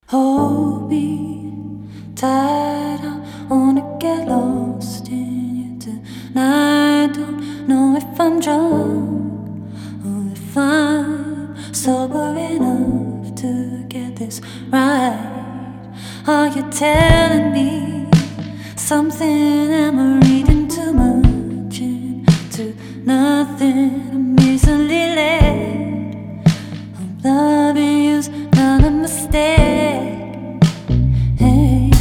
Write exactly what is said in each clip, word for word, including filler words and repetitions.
Hold me tight, I wanna get lost in you tonight. Don't know if I'm drunk or if I'm sober enough to get this right. Are you telling me something? Am I reading too much into nothing? I'm easily led. I'm loving you's not a mistake. Hey,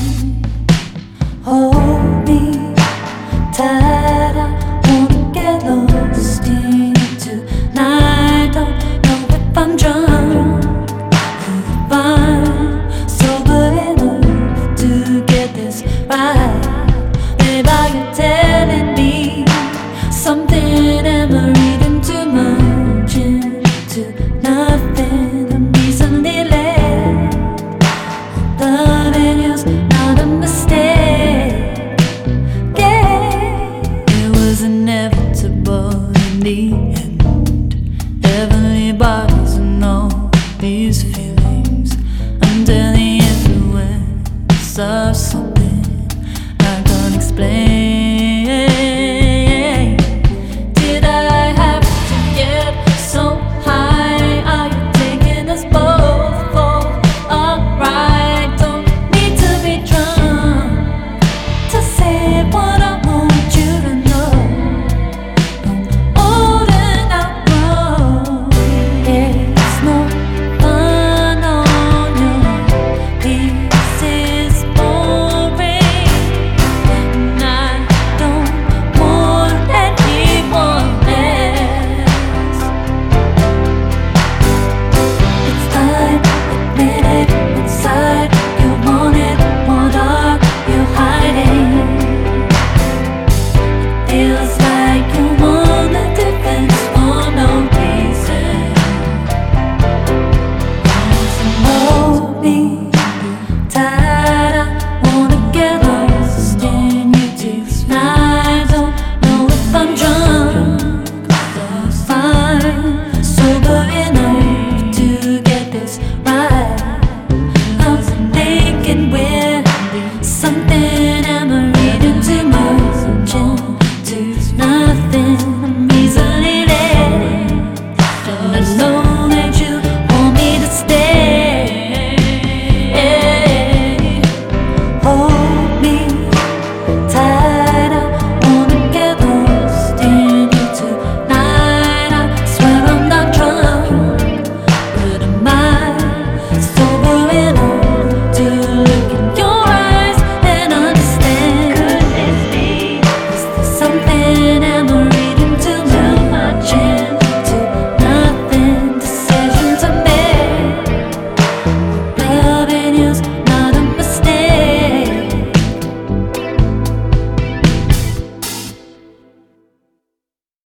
hold me tight, I wanna get lost in you tonight. Don't know if I'm drunk or if I'm sober enough to get this right. Babe, are you telling me something? Am I reading too much into nothing? I'm easily led. Loving you's not a mistake. Yeah, it was inevitable in the end. Heavenly bodies and all these feelings under the influence of something I can't explain. Did I have to get so high? Are you taking us both for a ride? Don't need to be drunk to say what I want you to know. I'm old and outgrown. It's no fun on your peace is boring, and I don't want anyone else. It's time, admit it, inside you want it. What are you hiding? It feels like you want a defense for no reason. So hold me